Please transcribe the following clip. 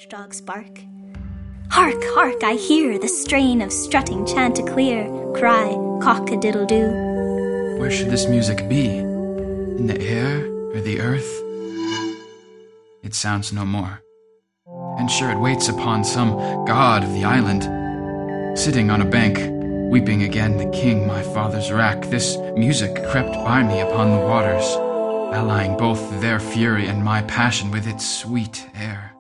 watchdog's bark. Hark, hark, I hear the strain of strutting chanticleer cry cock-a-diddle-doo. Where should this music be? In the air or the earth? It sounds no more. And sure it waits upon some god of the island. Sitting on a bank, weeping again the king my father's wrack, this music crept by me upon the waters, allying both their fury and my passion with its sweet air.